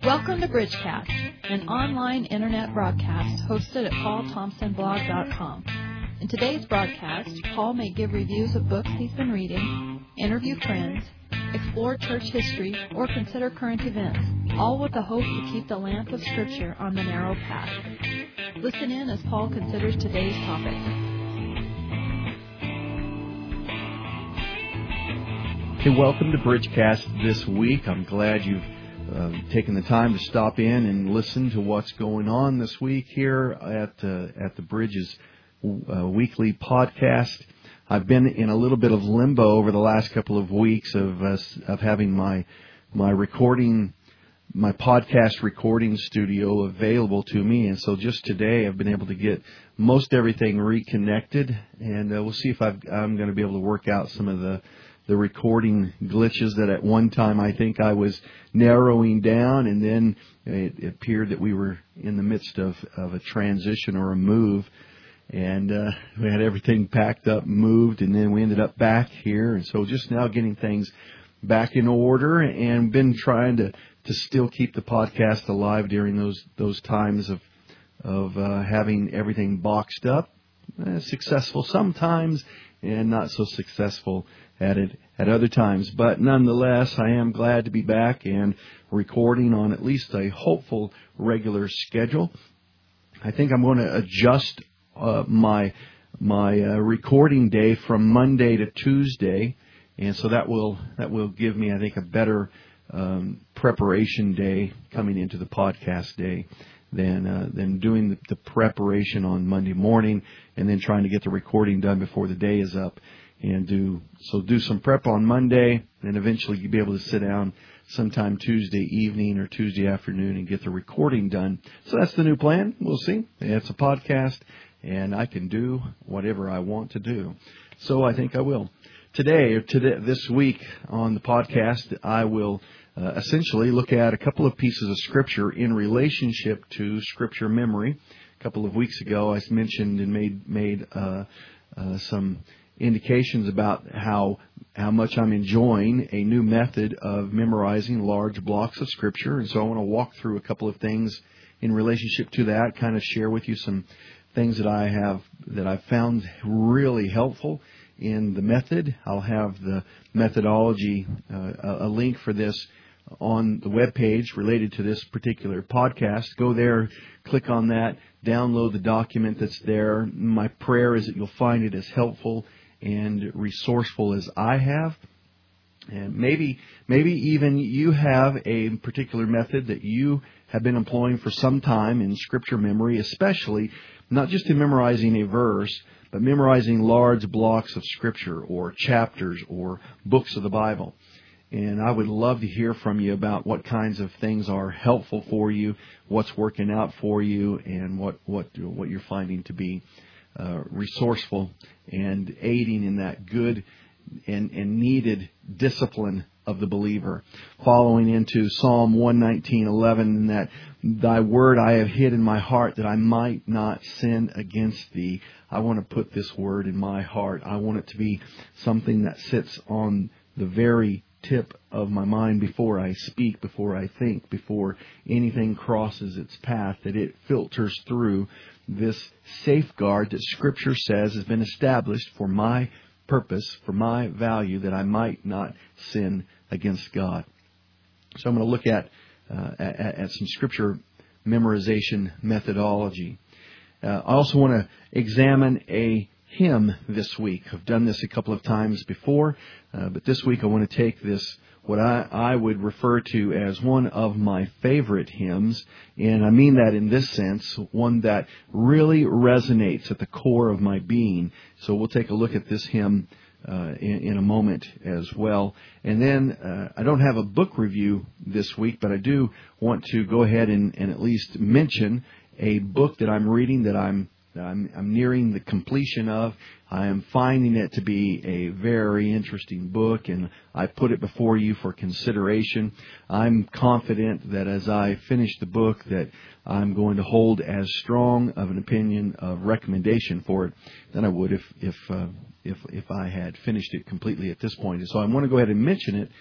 Welcome to Bridgecast, an online internet broadcast hosted at paulthompsonblog.com. In today's broadcast, Paul may give reviews of books he's been reading, interview friends, explore church history, or consider current events, all with the hope to keep the lamp of Scripture on the narrow path. Listen in as Paul considers today's topic. Hey, welcome to Bridgecast this week. I'm glad you've taken the time to stop in and listen to what's going on this week here at the Bridges weekly podcast. I've been in a little bit of limbo over the last couple of weeks of having my podcast recording studio available to me, and so just today I've been able to get most everything reconnected, and we'll see if I'm going to be able to work out some of the recording glitches that at one time I think I was narrowing down, and then it appeared that we were in the midst of a transition or a move, and we had everything packed up, moved, and then we ended up back here, and so just now getting things back in order, and been trying to still keep the podcast alive during those times of having everything boxed up. Successful sometimes and not so successful at other times. But nonetheless, I am glad to be back and recording on at least a hopeful regular schedule. I think I'm going to adjust my recording day from Monday to Tuesday, and so that will give me, I think, a better preparation day coming into the podcast day than doing the preparation on Monday morning and then trying to get the recording done before the day is up. And do some prep on Monday, and eventually you'll be able to sit down sometime Tuesday evening or Tuesday afternoon and get the recording done. So that's the new plan. We'll see. It's a podcast, and I can do whatever I want to do. So I think I will. This week on the podcast, I will essentially look at a couple of pieces of Scripture in relationship to Scripture memory. A couple of weeks ago, I mentioned and made some indications about how much I'm enjoying a new method of memorizing large blocks of Scripture. And so I want to walk through a couple of things in relationship to that, kind of share with you some things that I've found really helpful in the method. I'll have the methodology, a link for this on the webpage related to this particular podcast. Go there, click on that, download the document that's there. My prayer is that you'll find it as helpful and resourceful as I have. And maybe even you have a particular method that you have been employing for some time in Scripture memory, especially not just in memorizing a verse, but memorizing large blocks of Scripture or chapters or books of the Bible. And I would love to hear from you about what kinds of things are helpful for you, what's working out for you, and what you're finding to be resourceful and aiding in that good and needed discipline of the believer. Following into Psalm 119:11, that thy word I have hid in my heart that I might not sin against thee. I want to put this word in my heart. I want it to be something that sits on the very tip of my mind before I speak, before I think, before anything crosses its path, that it filters through this safeguard that Scripture says has been established for my purpose, for my value, that I might not sin against God. So I'm going to look at some Scripture memorization methodology. I also want to examine a hymn this week. I've done this a couple of times before, but this week I want to take this, what I would refer to as one of my favorite hymns, and I mean that in this sense, one that really resonates at the core of my being. So we'll take a look at this hymn in a moment as well. And then I don't have a book review this week, but I do want to go ahead and at least mention a book that I'm reading that I'm nearing the completion of. I am finding it to be a very interesting book, and I put it before you for consideration. I'm confident that as I finish the book that I'm going to hold as strong of an opinion of recommendation for it than I would if I had finished it completely at this point. And so I want to go ahead and mention it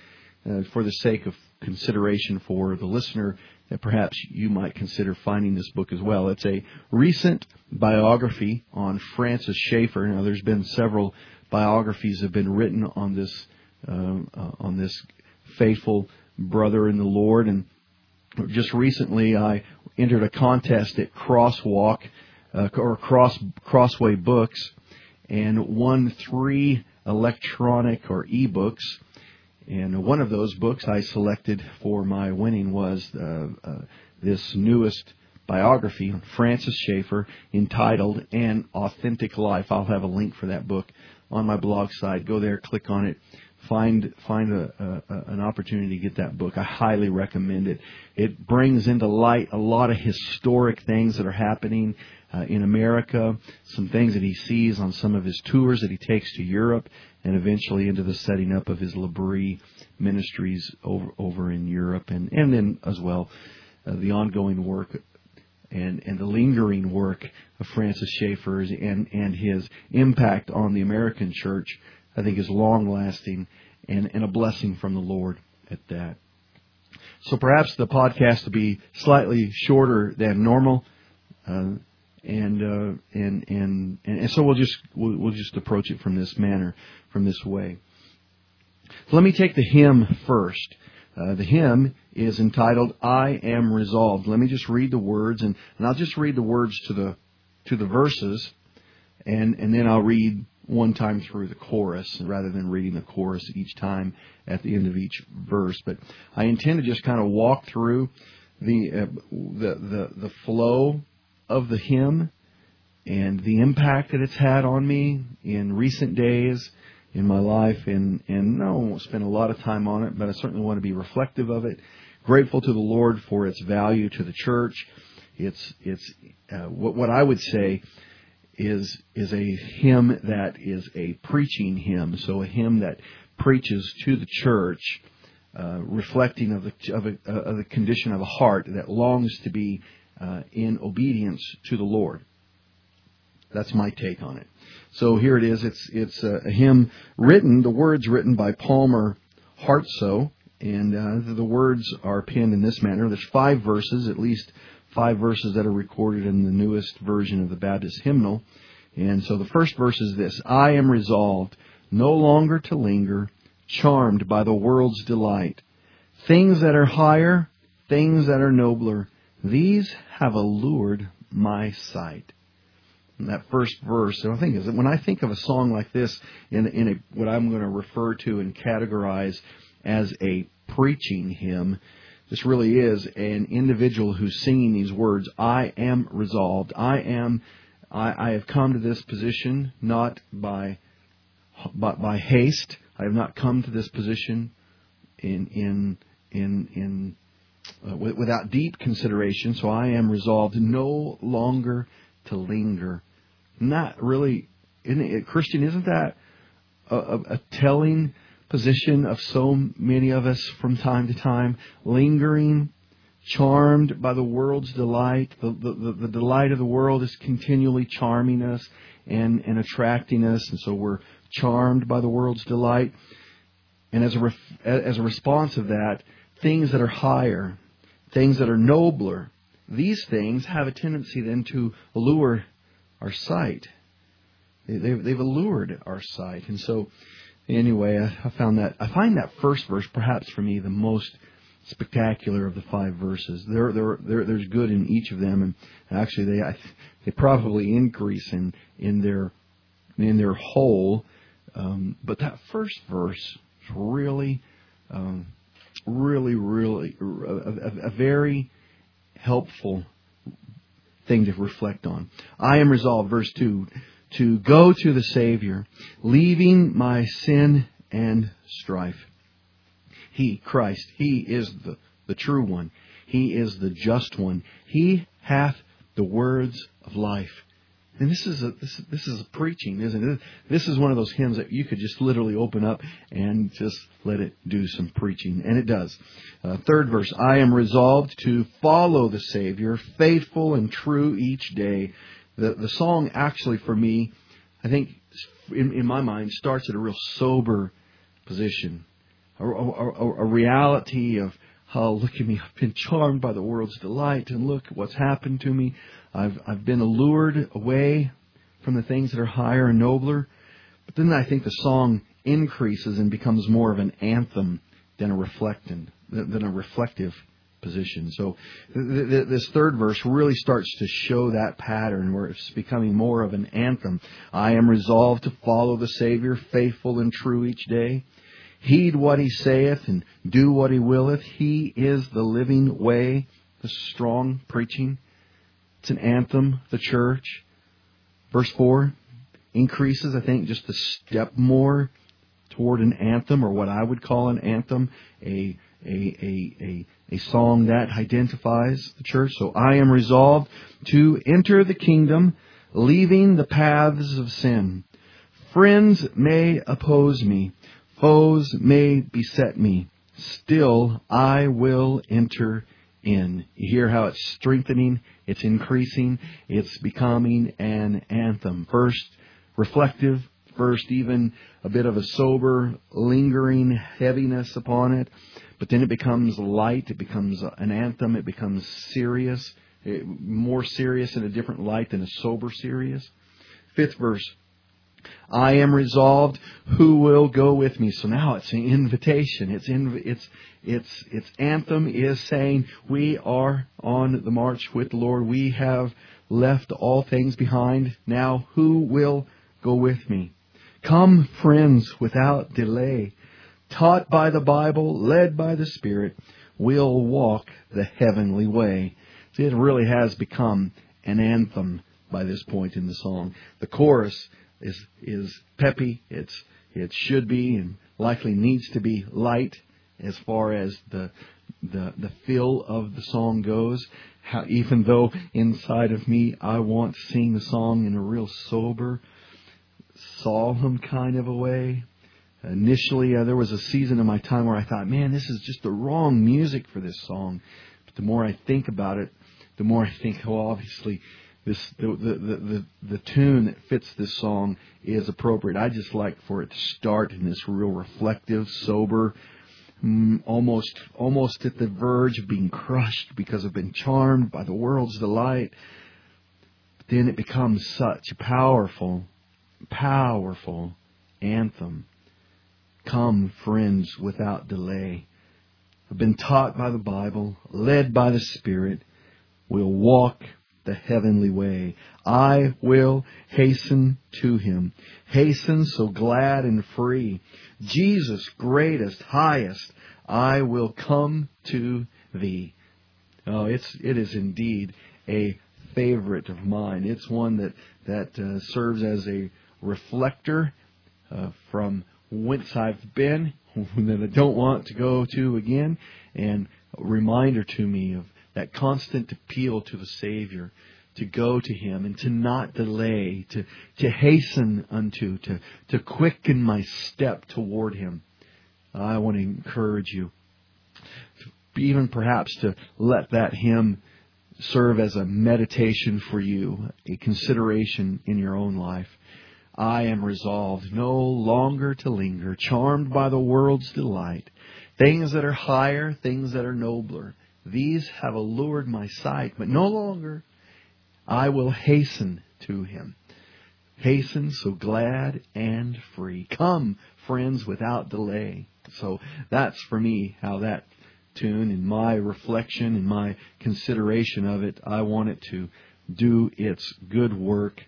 for the sake of consideration for the listener, that perhaps you might consider finding this book as well. It's a recent biography on Francis Schaeffer. Now, there's been several biographies that have been written on this faithful brother in the Lord, and just recently I entered a contest at Crosswalk or Crossway Books, and won 3 electronic or ebooks. And one of those books I selected for my winning was this newest biography on Francis Schaeffer entitled An Authentic Life. I'll have a link for that book on my blog site. Go there, click on it, find an opportunity to get that book. I highly recommend it. It brings into light a lot of historic things that are happening in America, some things that he sees on some of his tours that he takes to Europe, and eventually into the setting up of his L'Abri ministries over in Europe, and then as well the ongoing work and the lingering work of Francis Schaeffer and his impact on the American church, I think, is long-lasting and a blessing from the Lord at that. So perhaps the podcast will be slightly shorter than normal, and so we'll just approach it from this manner, from this way. So let me take the hymn first. The hymn is entitled "I Am Resolved." Let me just read the words, and I'll just read the words to the verses, and then I'll read one time through the chorus rather than reading the chorus each time at the end of each verse. But I intend to just kind of walk through the flow of the hymn and the impact that it's had on me in recent days in my life. And no, I won't spend a lot of time on it, but I certainly want to be reflective of it. Grateful to the Lord for its value to the church. It's what I would say is a hymn that is a preaching hymn. So a hymn that preaches to the church, reflecting of the condition of a heart that longs to be in obedience to the Lord. That's my take on it. So here it is. It's a hymn written. The words written by Palmer Hartsoe, and the words are penned in this manner. There's 5 verses, at least 5 verses that are recorded in the newest version of the Baptist hymnal. And so the first verse is this: I am resolved no longer to linger, charmed by the world's delight. Things that are higher, things that are nobler, these have allured my sight. And that first verse, and I think is when I think of a song like this in what I'm going to refer to and categorize as a preaching hymn, this really is an individual who's singing these words. I am resolved. I have come to this position not by haste. I have not come to this position without deep consideration. So I am resolved no longer to linger. Not really, Christian, isn't that a telling position of so many of us from time to time? Lingering, charmed by the world's delight. The delight of the world is continually charming us and attracting us, and so we're charmed by the world's delight. And as a response of that, things that are higher, things that are nobler, these things have a tendency then to allure our sight. They've allured our sight. And so, anyway, I find that first verse, perhaps for me, the most spectacular of the 5 verses. There's good in each of them, and actually they probably increase in their whole. But that first verse is really a very helpful thing to reflect on. I am resolved, verse 2, to go to the Savior, leaving my sin and strife. He, Christ, He is the true one. He is the just one. He hath the words of life. And this is a preaching, isn't it? This is one of those hymns that you could just literally open up and just let it do some preaching. And it does. Third verse, I am resolved to follow the Savior, faithful and true each day. The song actually for me, I think in my mind, starts at a real sober position. a reality of, oh, look at me, I've been charmed by the world's delight, and look what's happened to me. I've been allured away from the things that are higher and nobler. But then I think the song increases and becomes more of an anthem than a reflective position. So this third verse really starts to show that pattern where it's becoming more of an anthem. I am resolved to follow the Savior, faithful and true each day. Heed what He saith and do what He willeth. He is the living way, the strong preaching. It's an anthem, the church. Verse 4 increases, I think, just a step more toward an anthem, or what I would call an anthem, a song that identifies the church. So I am resolved to enter the kingdom, leaving the paths of sin. Friends may oppose me, foes may beset me, still I will enter in. You hear how it's strengthening, it's increasing, it's becoming an anthem. First, reflective. First, even a bit of a sober, lingering heaviness upon it. But then it becomes light. It becomes an anthem. It becomes serious. More serious in a different light than a sober serious. Fifth verse. I am resolved. Who will go with me? So now it's an invitation. Its anthem is saying we are on the march with the Lord. We have left all things behind. Now who will go with me? Come, friends, without delay. Taught by the Bible, led by the Spirit, we'll walk the heavenly way. See, it really has become an anthem by this point in the song. The chorus is peppy. It should be and likely needs to be light as far as the feel of the song goes. Even though inside of me I want to sing the song in a real sober, solemn kind of a way. Initially, there was a season in my time where I thought, man, this is just the wrong music for this song. But the more I think about it, the more I think, oh, obviously, the tune that fits this song is appropriate. I just like for it to start in this real reflective, sober, almost at the verge of being crushed because I've been charmed by the world's delight. But then it becomes such a powerful anthem. Come, friends, without delay. I've been taught by the Bible, led by the Spirit. We'll walk the heavenly way. I will hasten to Him. Hasten so glad and free. Jesus, greatest, highest, I will come to Thee. Oh, it is indeed a favorite of mine. It's one that serves as a reflector from whence I've been, that I don't want to go to again, and a reminder to me of that constant appeal to the Savior, to go to Him and to not delay, to hasten unto, to quicken my step toward Him. I want to encourage you, even perhaps to let that hymn serve as a meditation for you, a consideration in your own life. I am resolved no longer to linger, charmed by the world's delight. Things that are higher, things that are nobler, these have allured my sight, but no longer. I will hasten to Him. Hasten so glad and free. Come, friends, without delay. So that's for me how that tune, in my reflection, in my consideration of it, I want it to do its good work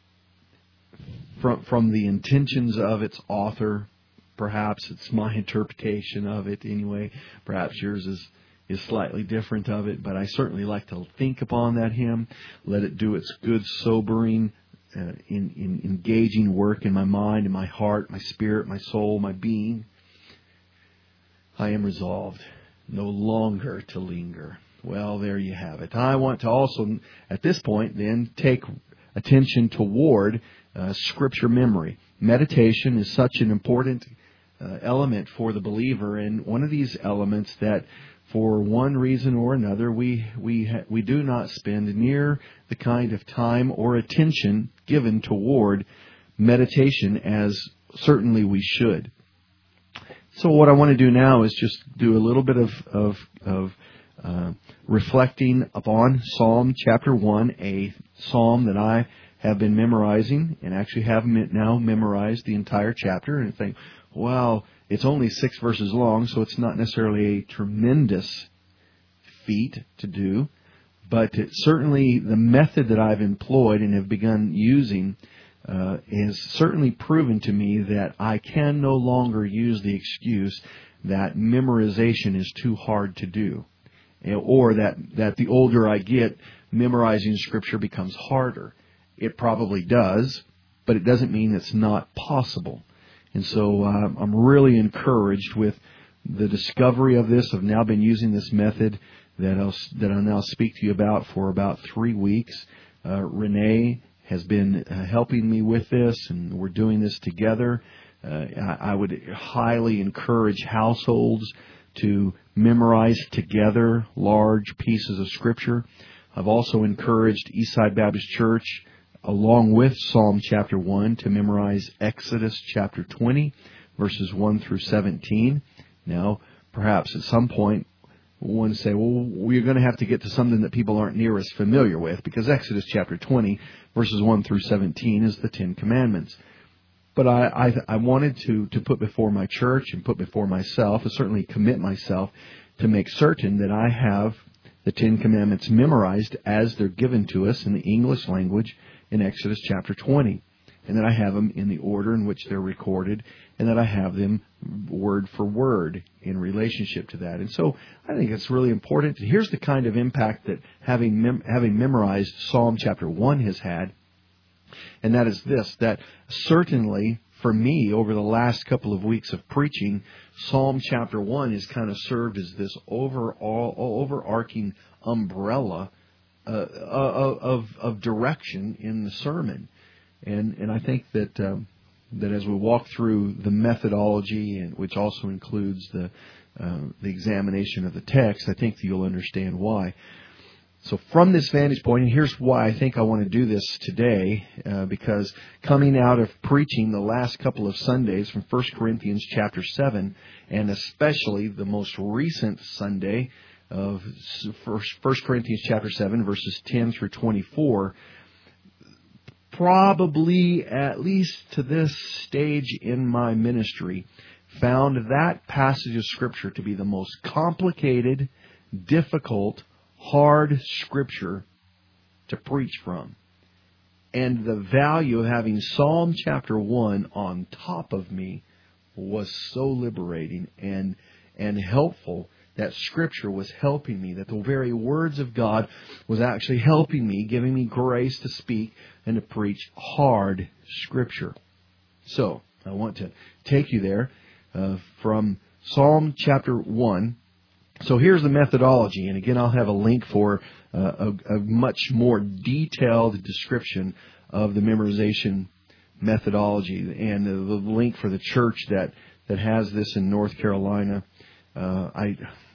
from the intentions of its author. Perhaps it's my interpretation of it anyway. Perhaps yours is slightly different of it, but I certainly like to think upon that hymn, let it do its good, sobering, in engaging work in my mind, in my heart, my spirit, my soul, my being. I am resolved no longer to linger. Well, there you have it. I want to also, at this point, then, take attention toward Scripture memory. Meditation is such an important element for the believer, and one of these elements that, for one reason or another, we do not spend near the kind of time or attention given toward meditation as certainly we should. So what I want to do now is just do a little bit of reflecting upon Psalm chapter 1, a psalm that I have been memorizing and actually have now memorized the entire chapter, and think, wow, it's only 6 verses long, so it's not necessarily a tremendous feat to do, but certainly the method that I've employed and have begun using has certainly proven to me that I can no longer use the excuse that memorization is too hard to do, or that the older I get, memorizing Scripture becomes harder. It probably does, but it doesn't mean it's not possible. And so I'm really encouraged with the discovery of this. I've now been using this method that I'll now speak to you about for about 3 weeks. Renee has been helping me with this, and we're doing this together. I would highly encourage households to memorize together large pieces of Scripture. I've also encouraged Eastside Baptist Church, along with Psalm chapter 1, to memorize Exodus chapter 20, verses 1 through 17. Now, perhaps at some point, one say, well, we're going to have to get to something that people aren't near as familiar with, because Exodus chapter 20, verses 1 through 17 is the Ten Commandments. But I wanted to put before my church and put before myself, and certainly commit myself to make certain that I have the Ten Commandments memorized as they're given to us in the English language in Exodus chapter 20, and that I have them in the order in which they're recorded, and that I have them word for word in relationship to that. And so I think it's really important. Here's the kind of impact that having memorized Psalm chapter 1 has had, and that is this, that certainly for me, over the last couple of weeks of preaching, Psalm chapter 1 has kind of served as this overarching umbrella of direction in the sermon. And I think that as we walk through the methodology, and which also includes the examination of the text, I think that you'll understand why. So from this vantage point, and here's why I think I want to do this today, because coming out of preaching the last couple of Sundays from 1 Corinthians chapter 7, and especially the most recent Sunday of 1 Corinthians chapter 7, verses 10 through 24, probably, at least to this stage in my ministry, found that passage of Scripture to be the most complicated, difficult, hard Scripture to preach from. And the value of having Psalm chapter 1 on top of me was so liberating and helpful. That Scripture was helping me, that the very words of God was actually helping me, giving me grace to speak and to preach hard Scripture. So, I want to take you there from Psalm chapter 1. So here's the methodology, and again I'll have a link for a much more detailed description of the memorization methodology, and the link for the church that has this in North Carolina. I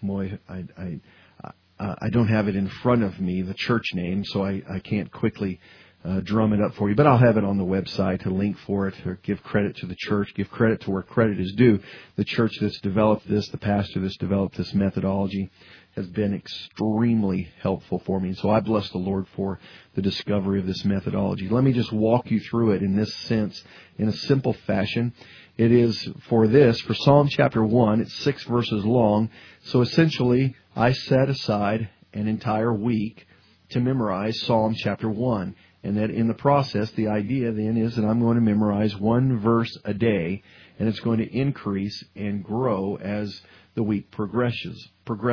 don't have it in front of me, the church name, so I can't quickly drum it up for you. But I'll have it on the website, a link for it, or give credit to the church, give credit to where credit is due. The church that's developed this, the pastor that's developed this methodology, has been extremely helpful for me. And so I bless the Lord for the discovery of this methodology. Let me just walk you through it in this sense, in a simple fashion. It is for Psalm chapter 1, it's 6 verses long. So essentially, I set aside an entire week to memorize Psalm chapter 1. And that in the process, the idea then is that I'm going to memorize one verse a day, and it's going to increase and grow as the week progresses.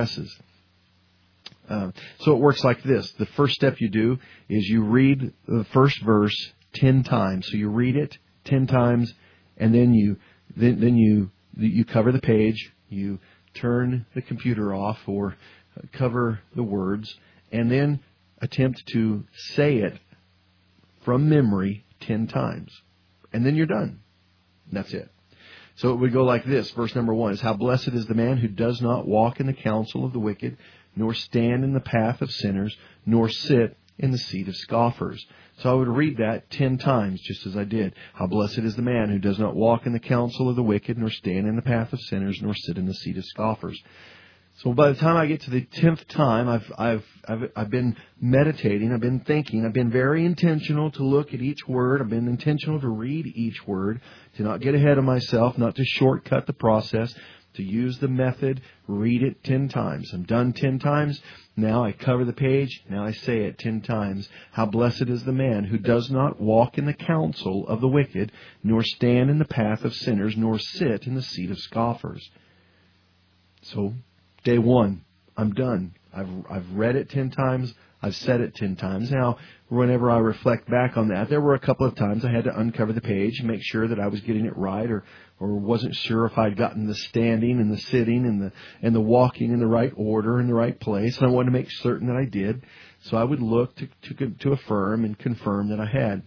So it works like this. The first step you do is you read the first verse 10 times. So you read it 10 times, and then you cover the page, you turn the computer off or cover the words, and then attempt to say it from memory 10 times. And then you're done. And that's it. So it would go like this. Verse number 1 is, how blessed is the man who does not walk in the counsel of the wicked, nor stand in the path of sinners, nor sit in the seat of scoffers. So I would read that 10 times, just as I did. How blessed is the man who does not walk in the counsel of the wicked, nor stand in the path of sinners, nor sit in the seat of scoffers. So by the time I get to the 10th time, I've been meditating, I've been thinking, I've been very intentional to look at each word, I've been intentional to read each word, to not get ahead of myself, not to shortcut the process, to use the method, read it 10 times. I'm done 10 times. Now I cover the page. Now I say it 10 times. How blessed is the man who does not walk in the counsel of the wicked, nor stand in the path of sinners, nor sit in the seat of scoffers. So, day 1, I'm done. I've read it 10 times. I've said it 10 times. Now, whenever I reflect back on that, there were a couple of times I had to uncover the page and make sure that I was getting it right, or wasn't sure if I'd gotten the standing and the sitting and the walking in the right order in the right place. And I wanted to make certain that I did. So I would look to affirm and confirm that I had.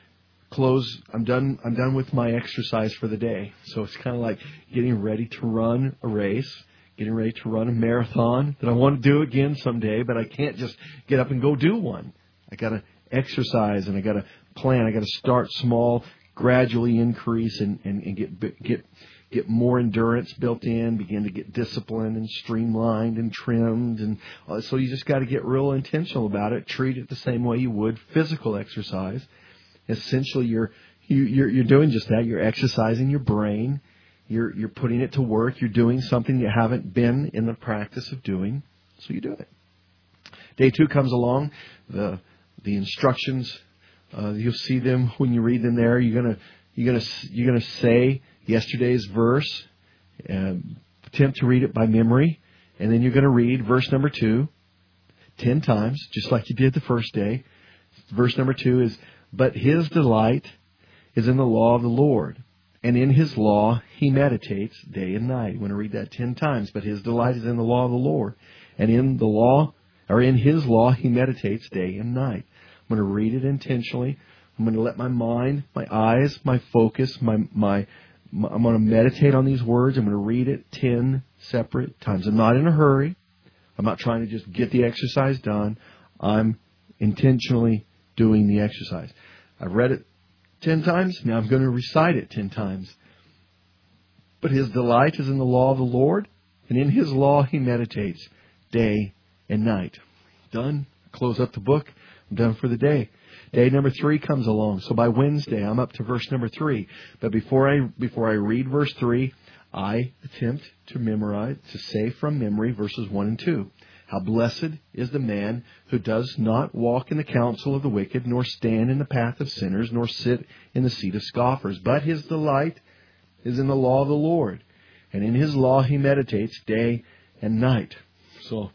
I'm done with my exercise for the day. So it's kind of like getting ready to run a race, getting ready to run a marathon that I want to do again someday, but I can't just get up and go do one. I got to exercise and I got to plan. I got to start small, gradually increase and get more endurance built in, begin to get disciplined and streamlined and trimmed. And so you just got to get real intentional about it. Treat it the same way you would physical exercise. Essentially, you're doing just that. You're exercising your brain. You're putting it to work. You're doing something you haven't been in the practice of doing. So you do it. Day 2 comes along. The instructions, you'll see them when you read them there. You're gonna say yesterday's verse, attempt to read it by memory, and then you're gonna read verse number 2 10 times, just like you did the first day. Verse number 2 is, but his delight is in the law of the Lord, and in his law he meditates day and night. You want to read that 10 times. But his delight is in the law of the Lord, and in his law he meditates day and night. I'm going to read it intentionally. I'm going to let my mind, my eyes, my focus, I'm going to meditate on these words. I'm going to read it 10 separate times. I'm not in a hurry. I'm not trying to just get the exercise done. I'm intentionally doing the exercise. I've read it 10 times. Now I'm going to recite it 10 times. But his delight is in the law of the Lord, and in his law he meditates day and night. Done. Close up the book. I'm done for the day. Day number 3 comes along. So by Wednesday, I'm up to verse number 3. But before I read verse 3, I attempt to memorize, to say from memory verses 1 and 2. How blessed is the man who does not walk in the counsel of the wicked, nor stand in the path of sinners, nor sit in the seat of scoffers. But his delight is in the law of the Lord, and in his law he meditates day and night. So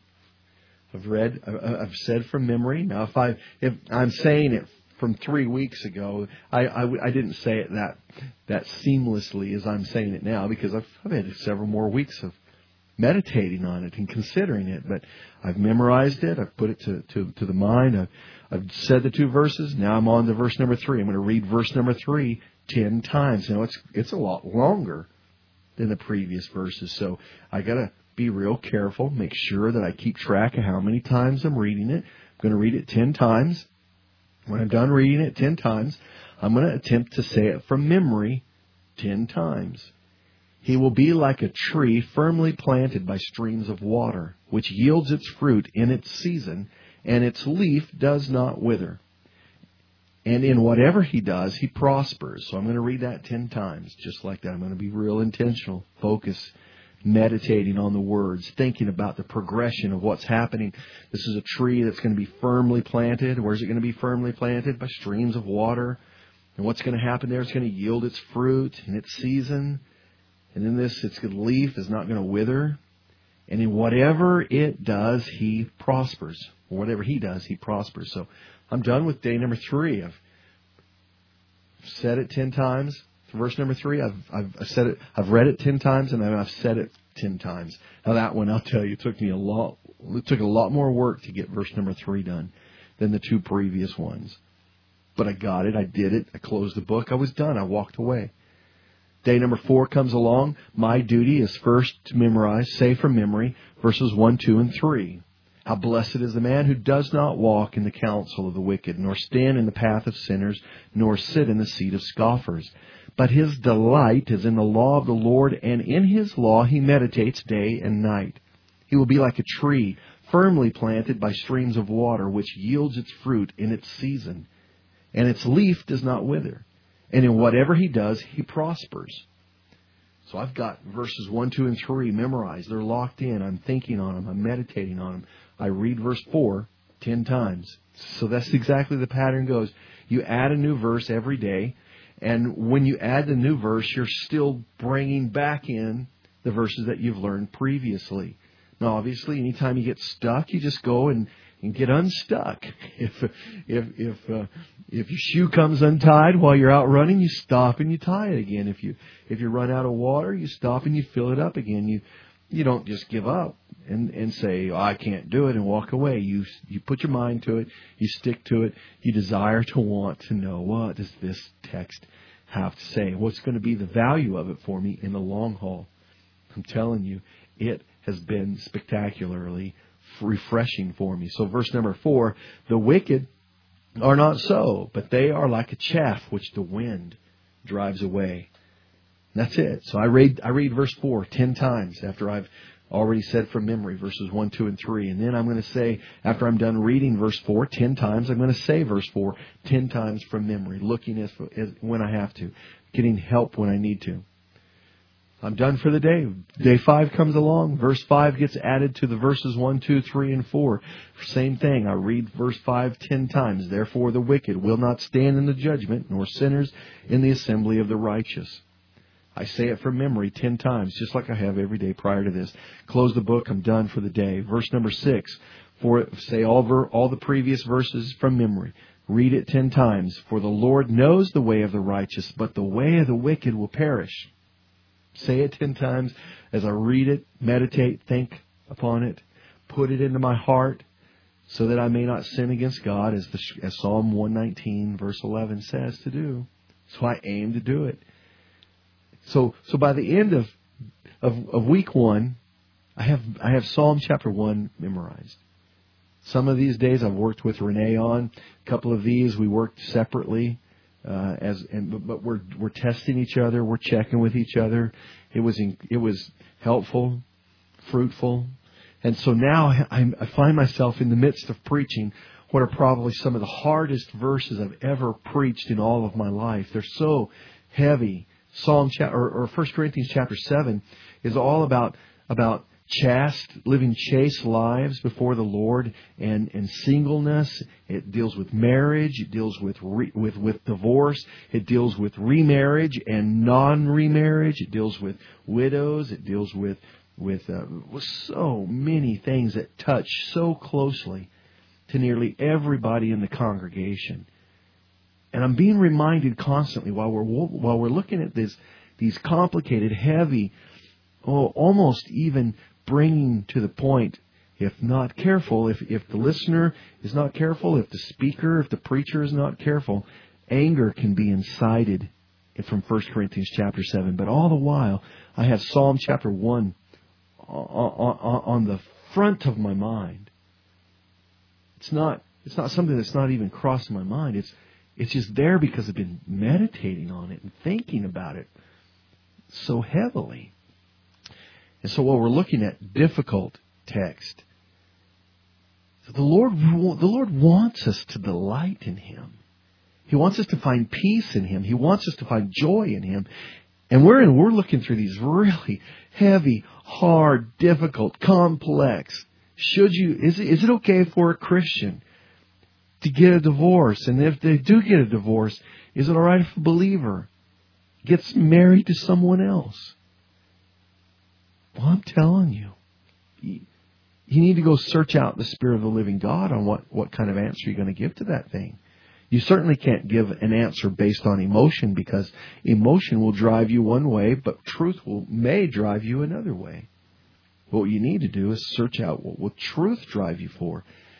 I've said from memory. Now, if I'm saying it from 3 weeks ago, I didn't say it that seamlessly as I'm saying it now, because I've had several more weeks of meditating on it and considering it. But I've memorized it. I've put it to the mind. I've said the 2 verses. Now I'm on to verse number 3. I'm going to read verse number 3 10 times. You know, it's a lot longer than the previous verses, so I got to be real careful, make sure that I keep track of how many times I'm reading it. I'm going to read it 10 times. When I'm done reading it 10 times, I'm going to attempt to say it from memory 10 times. He will be like a tree firmly planted by streams of water, which yields its fruit in its season, and its leaf does not wither. And in whatever he does, he prospers. So I'm going to read that 10 times, just like that. I'm going to be real intentional, focus, meditating on the words, thinking about the progression of what's happening. This is a tree that's going to be firmly planted. Where's it going to be firmly planted? By streams of water. And what's going to happen there? It's going to yield its fruit in its season. And in this, its leaf is not going to wither. And in whatever it does, he prospers. Or whatever he does, he prospers. So I'm done with day number 3. I've said it 10 times. Verse number 3, I've said it. I've read it 10 times, and I've said it 10 times. Now that one, I'll tell you, it took a lot more work to get verse number 3 done than the 2 previous ones. But I got it. I did it. I closed the book. I was done. I walked away. Day number 4 comes along. My duty is first to memorize, say from memory, verses 1, 2, and 3. How blessed is the man who does not walk in the counsel of the wicked, nor stand in the path of sinners, nor sit in the seat of scoffers. But his delight is in the law of the Lord, and in his law he meditates day and night. He will be like a tree firmly planted by streams of water, which yields its fruit in its season, and its leaf does not wither. And in whatever he does, he prospers. So I've got verses 1, 2, and 3 memorized. They're locked in. I'm thinking on them. I'm meditating on them. I read verse 4 10 times. So that's exactly the pattern goes. You add a new verse every day, and when you add the new verse, you're still bringing back in the verses that you've learned previously. Now, obviously, anytime you get stuck, you just go and get unstuck. If your shoe comes untied while you're out running, you stop and you tie it again. If you run out of water, you stop and you fill it up again. You don't just give up and say, I can't do it, and walk away. You put your mind to it. You stick to it. You desire to want to know, what does this text have to say? What's going to be the value of it for me in the long haul? I'm telling you, it has been spectacularly refreshing for me. So verse number 4, the wicked are not so, but they are like a chaff which the wind drives away. That's it. So I read verse 4 10 times after I've already said from memory verses 1, 2, and 3. And then I'm going to say, after I'm done reading verse 4 10 times, I'm going to say verse 4 10 times from memory, looking as when I have to, getting help when I need to. I'm done for the day. Day 5 comes along. Verse 5 gets added to the verses 1, 2, 3, and 4. Same thing. I read verse 5 10 times. Therefore the wicked will not stand in the judgment, nor sinners in the assembly of the righteous. I say it from memory 10 times, just like I have every day prior to this. Close the book. I'm done for the day. Verse number 6. Say all the previous verses from memory. Read it 10 times. For the Lord knows the way of the righteous, but the way of the wicked will perish. Say it 10 times as I read it, meditate, think upon it, put it into my heart so that I may not sin against God, as Psalm 119 verse 11 says to do. So I aim to do it. So by the end of week 1, I have Psalm chapter 1 memorized. Some of these days I've worked with Renee on. A couple of these we worked separately. But we're testing each other, we're checking with each other. It was helpful, fruitful, and so now I find myself in the midst of preaching what are probably some of the hardest verses I've ever preached in all of my life. They're so heavy. Psalm or 1 Corinthians chapter 7 is all about living chaste lives before the Lord and singleness. It deals with marriage. It deals with divorce. It deals with remarriage and non-remarriage. It deals with widows. It deals with so many things that touch so closely to nearly everybody in the congregation. And I'm being reminded constantly while we're looking at these complicated, heavy, almost even bringing to the point, if not careful, if the listener is not careful, if the speaker, if the preacher is not careful, anger can be incited from 1 Corinthians chapter 7. But all the while, I have Psalm chapter 1 on the front of my mind. It's not something that's not even crossed my mind. It's just there because I've been meditating on it and thinking about it so heavily. And so while we're looking at difficult text, the Lord wants us to delight in Him. He wants us to find peace in Him. He wants us to find joy in Him. And we're looking through these really heavy, hard, difficult, complex. Is it okay for a Christian to get a divorce? And if they do get a divorce, is it all right if a believer gets married to someone else? Well, I'm telling you, you need to go search out the Spirit of the living God on what kind of answer you're going to give to that thing. You certainly can't give an answer based on emotion, because emotion will drive you one way, but truth may drive you another way. What you need to do is search out what will truth drive you for.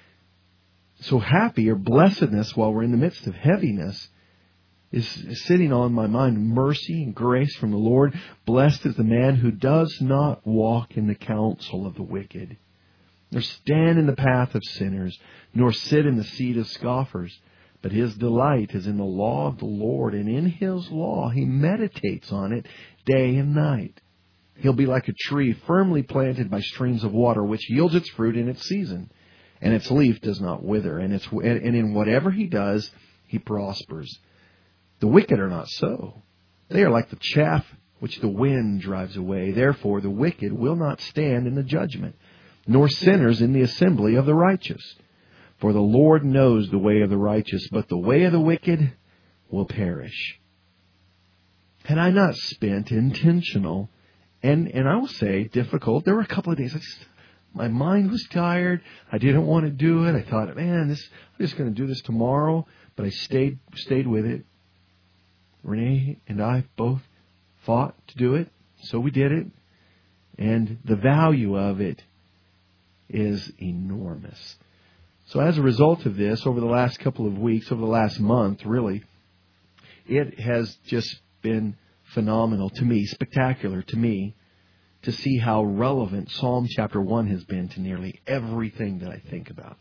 So happy or blessedness while we're in the midst of heaviness is sitting on my mind. Mercy and grace from the Lord. Blessed is the man who does not walk in the counsel of the wicked. nor stand in the path of sinners, nor sit in the seat of scoffers. But his delight is in the law of the Lord, and in his law he meditates on it day and night. He'll be like a tree firmly planted by streams of water, which yields its fruit in its season, and its leaf does not wither. And in whatever he does, he prospers. The wicked are not so. They are like the chaff which the wind drives away. Therefore, the wicked will not stand in the judgment, nor sinners in the assembly of the righteous. For the Lord knows the way of the righteous, but the way of the wicked will perish. Had I not spent intentional, and I will say difficult, there were a couple of days my mind was tired. I didn't want to do it. I thought, man, I'm just going to do this tomorrow. But I stayed with it. Renee and I both fought to do it, so we did it. And the value of it is enormous. So as a result of this, over the last couple of weeks, over the last month, really, it has just been phenomenal to me, spectacular to me, to see how relevant Psalm chapter 1 has been to nearly everything that I think about.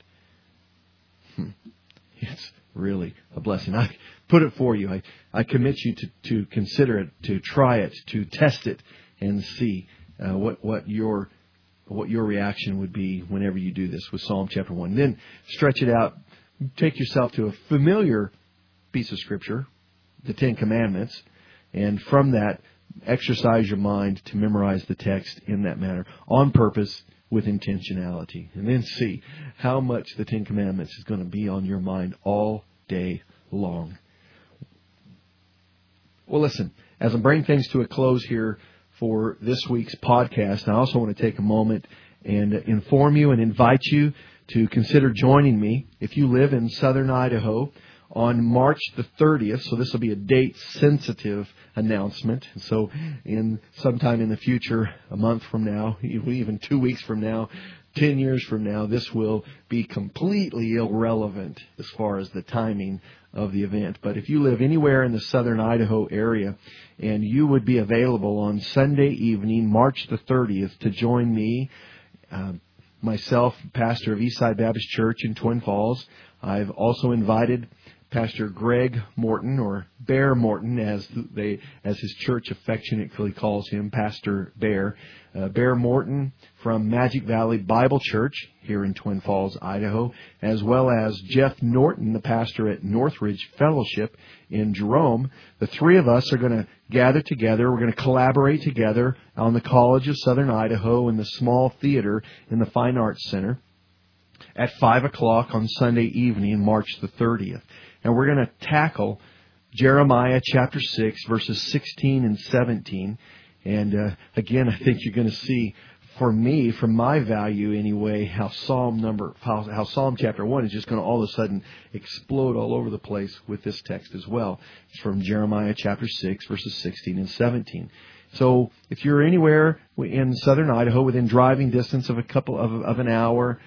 It's really a blessing. I put it for you. I commit you to consider it, to try it, to test it, and see what your reaction would be whenever you do this with Psalm chapter 1. Then stretch it out. Take yourself to a familiar piece of Scripture, the Ten Commandments, and from that, exercise your mind to memorize the text in that manner, on purpose, with intentionality. And then see how much the Ten Commandments is going to be on your mind all day long. Well, listen, as I bring things to a close here for this week's podcast, I also want to take a moment and inform you and invite you to consider joining me if you live in southern Idaho on March the 30th. So this will be a date-sensitive announcement. So sometime in the future, a month from now, even 2 weeks from now, 10 years from now, this will be completely irrelevant as far as the timing of the event. But if you live anywhere in the southern Idaho area and you would be available on Sunday evening, March the 30th, to join me, myself, pastor of Eastside Baptist Church in Twin Falls, I've also invited Pastor Greg Morton, or Bear Morton, as his church affectionately calls him, Pastor Bear. Bear Morton from Magic Valley Bible Church here in Twin Falls, Idaho, as well as Jeff Norton, the pastor at Northridge Fellowship in Jerome. The three of us are going to gather together. We're going to collaborate together on the College of Southern Idaho in the small theater in the Fine Arts Center at 5 o'clock on Sunday evening, March the 30th. And we're going to tackle Jeremiah chapter 6, verses 16 and 17. And again, I think you're going to see, for me, from my value anyway, how Psalm chapter 1 is just going to all of a sudden explode all over the place with this text as well. It's from Jeremiah chapter 6, verses 16 and 17. So if you're anywhere in southern Idaho within driving distance of an hour,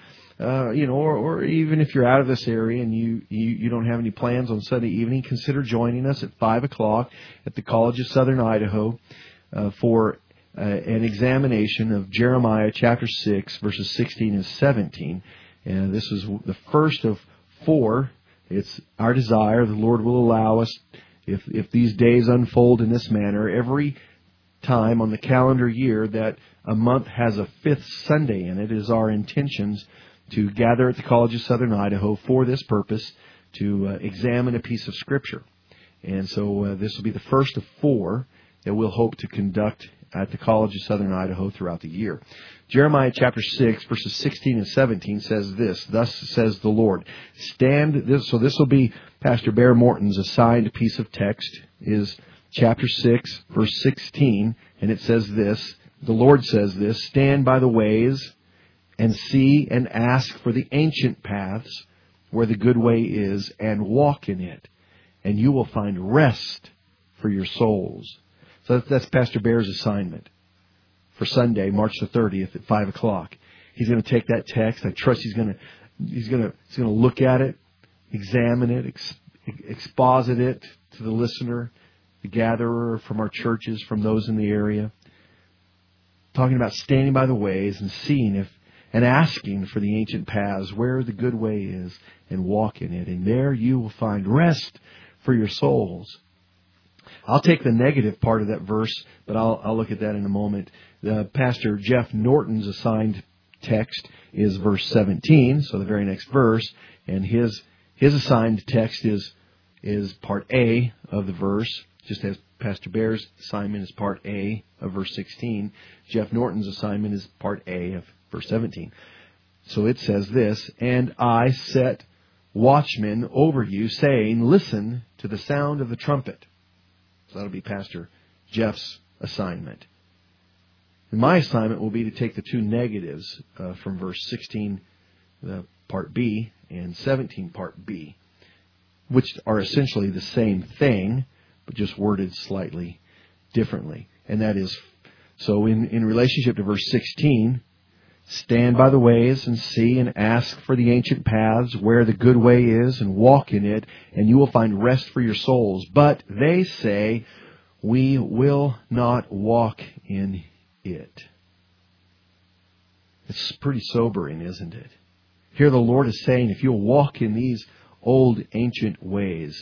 or even if you're out of this area and you don't have any plans on Sunday evening, consider joining us at 5 o'clock at the College of Southern Idaho for an examination of Jeremiah chapter 6, verses 16 and 17. And this is the first of 4. It's our desire, the Lord will allow us, if these days unfold in this manner, every time on the calendar year that a month has a 5th Sunday in it, is our intentions to gather at the College of Southern Idaho for this purpose, to examine a piece of Scripture. And so this will be the first of 4 that we'll hope to conduct at the College of Southern Idaho throughout the year. Jeremiah chapter 6, verses 16 and 17 says this: "Thus says the Lord, so this will be Pastor Bear Morton's assigned piece of text, is chapter 6, verse 16, and it says this, the Lord says this: stand by the ways and see and ask for the ancient paths where the good way is, and walk in it, and you will find rest for your souls." So that's Pastor Bear's assignment for Sunday, March the 30th at 5 o'clock. He's going to take that text. I trust he's going to look at it, examine it, exposit it to the listener, the gatherer from our churches, from those in the area, talking about standing by the ways and seeing and asking for the ancient paths where the good way is, and walk in it. And there you will find rest for your souls. I'll take the negative part of that verse, but I'll look at that in a moment. Pastor Jeff Norton's assigned text is verse 17, so the very next verse, and his assigned text is part A of the verse, just as Pastor Bear's assignment is part A of verse 16. Jeff Norton's assignment is part A of verse 17. So it says this, "And I set watchmen over you, saying, listen to the sound of the trumpet." So that'll be Pastor Jeff's assignment. And my assignment will be to take the two negatives from verse 16, part B, and 17, part B, which are essentially the same thing, but just worded slightly differently. And that is, so in relationship to verse 16, stand by the ways and see and ask for the ancient paths where the good way is and walk in it, and you will find rest for your souls. But they say, we will not walk in it. It's pretty sobering, isn't it? Here the Lord is saying, if you'll walk in these old ancient ways,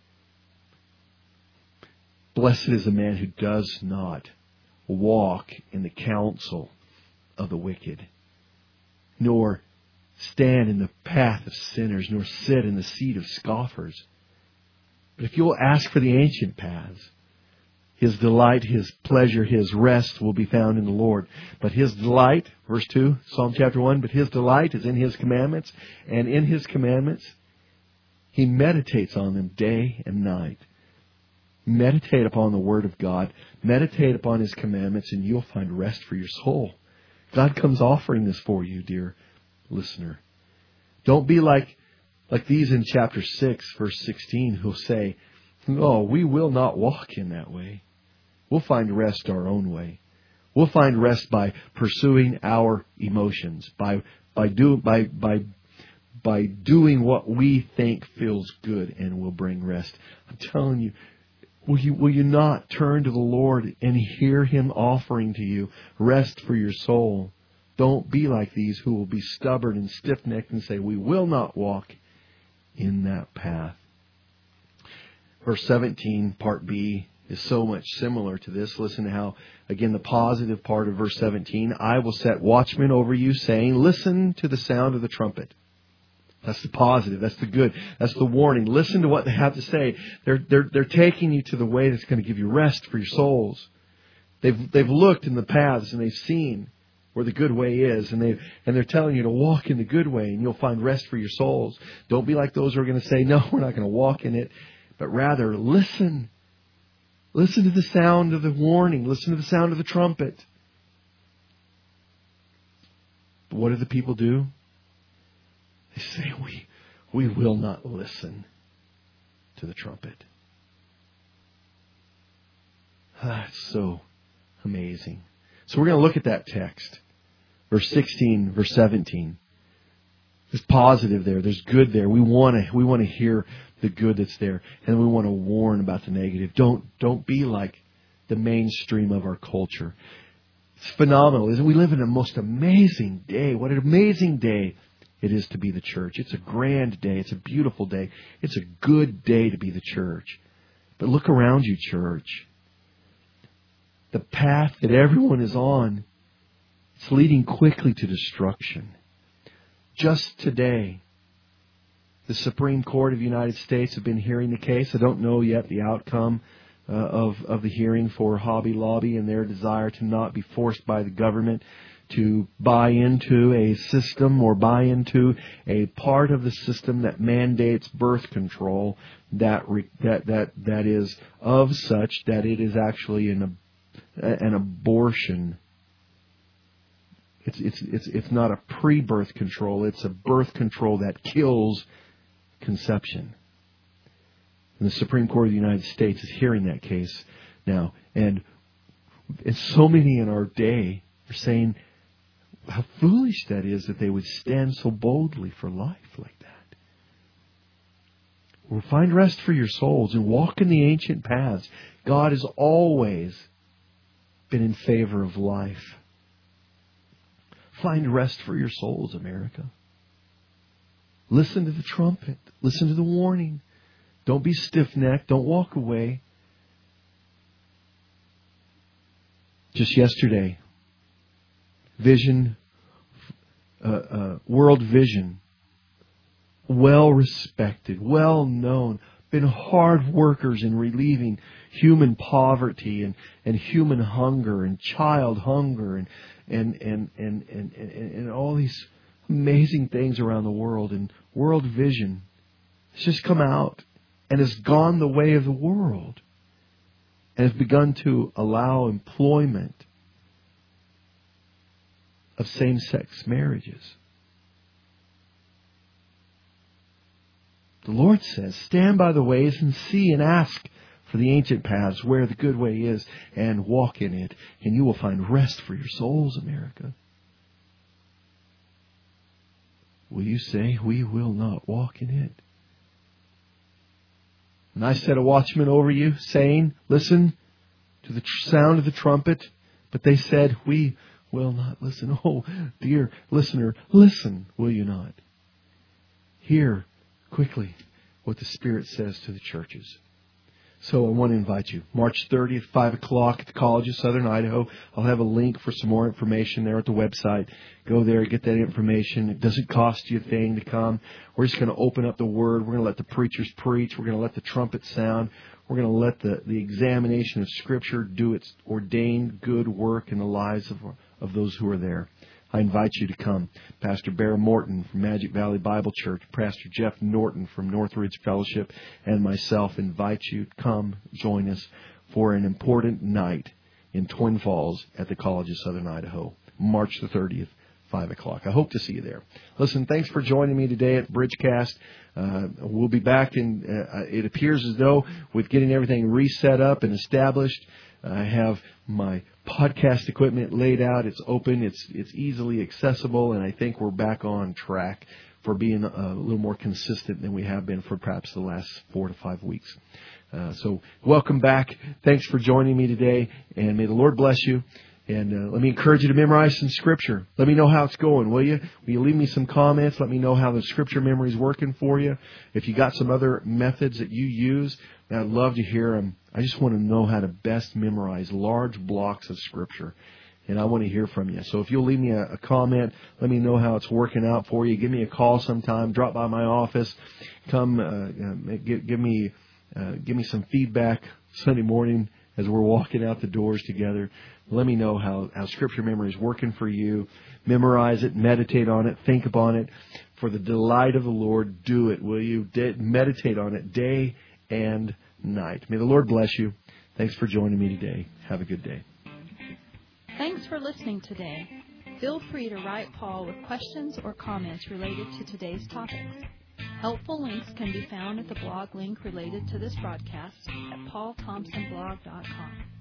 blessed is the man who does not walk in the counsel of the wicked, nor stand in the path of sinners, nor sit in the seat of scoffers. But if you'll ask for the ancient paths, His delight, His pleasure, His rest will be found in the Lord. But His delight, verse 2, Psalm chapter 1, but His delight is in His commandments, and in His commandments He meditates on them day and night. Meditate upon the Word of God. Meditate upon His commandments, and you'll find rest for your soul. God comes offering this for you, dear listener. Don't be like these in chapter 6, verse 16, who'll say, no, we will not walk in that way. We'll find rest our own way. We'll find rest by pursuing our emotions, by doing what we think feels good and will bring rest. I'm telling you, will you not turn to the Lord and hear Him offering to you rest for your soul? Don't be like these who will be stubborn and stiff-necked and say, we will not walk in that path. Verse 17, part B, is so much similar to this. Listen to how, again, the positive part of verse 17, I will set watchmen over you, saying, listen to the sound of the trumpet. That's the positive. That's the good. That's the warning. Listen to what they have to say. They're taking you to the way that's going to give you rest for your souls. They've looked in the paths and they've seen where the good way is, and they're telling you to walk in the good way, and you'll find rest for your souls. Don't be like those who are going to say, no, we're not going to walk in it, but rather listen. Listen to the sound of the warning. Listen to the sound of the trumpet. But what do the people do? They say, we will not listen to the trumpet. That's so amazing. So we're going to look at that text. Verse 16, verse 17. There's positive there. There's good there. We want to hear the good that's there. And we want to warn about the negative. Don't be like the mainstream of our culture. It's phenomenal, isn't it? We live in a most amazing day. What an amazing day it is to be the church. It's a grand day. It's a beautiful day. It's a good day to be the church. But look around you, church. The path that everyone is on, it's leading quickly to destruction. Just today, the Supreme Court of the United States have been hearing the case. I don't know yet the outcome of the hearing for Hobby Lobby and their desire to not be forced by the government to buy into a system or buy into a part of the system that mandates birth control that is of such that it is actually an abortion. It's not a pre-birth control. It's a birth control that kills conception. And the Supreme Court of the United States is hearing that case now. And so many in our day are saying how foolish that is that they would stand so boldly for life like that. Well, find rest for your souls and walk in the ancient paths. God has always been in favor of life. Find rest for your souls, America. Listen to the trumpet. Listen to the warning. Don't be stiff-necked. Don't walk away. Just yesterday, World Vision, well-respected, well-known, been hard workers in relieving human poverty and human hunger and child hunger and all these amazing things around the world. And World Vision has just come out and has gone the way of the world and has begun to allow employment of same-sex marriages. The Lord says, stand by the ways and see and ask for the ancient paths where the good way is and walk in it, and you will find rest for your souls, America. Will you say, we will not walk in it? And I set a watchman over you, saying, listen to the sound of the trumpet. But they said, we will not listen. Oh, dear listener, listen, will you not? Hear quickly what the Spirit says to the churches. So I want to invite you. March 30th, 5 o'clock at the College of Southern Idaho. I'll have a link for some more information there at the website. Go there, get that information. It doesn't cost you a thing to come. We're just going to open up the Word. We're going to let the preachers preach. We're going to let the trumpet sound. We're going to let the examination of Scripture do its ordained good work in the lives of those who are there. I invite you to come. Pastor Bear Morton from Magic Valley Bible Church, Pastor Jeff Norton from Northridge Fellowship, and myself invite you to come join us for an important night in Twin Falls at the College of Southern Idaho, March the 30th, 5 o'clock. I hope to see you there. Listen, thanks for joining me today at Bridgecast. We'll be back it appears as though with getting everything reset up and established. I have my podcast equipment laid out. It's open. It's easily accessible. And I think we're back on track for being a little more consistent than we have been for perhaps the last 4 to 5 weeks. So welcome back. Thanks for joining me today. And may the Lord bless you. And let me encourage you to memorize some Scripture. Let me know how it's going, will you? Will you leave me some comments? Let me know how the Scripture memory is working for you. If you got some other methods that you use, I'd love to hear them. I just want to know how to best memorize large blocks of Scripture. And I want to hear from you. So if you'll leave me a comment, let me know how it's working out for you. Give me a call sometime. Drop by my office. Come give me some feedback Sunday morning as we're walking out the doors together. Let me know how Scripture memory is working for you. Memorize it, meditate on it, think upon it. For the delight of the Lord, do it, will you? Meditate on it day and night. May the Lord bless you. Thanks for joining me today. Have a good day. Thanks for listening today. Feel free to write Paul with questions or comments related to today's topics. Helpful links can be found at the blog link related to this broadcast at paulthompsonblog.com.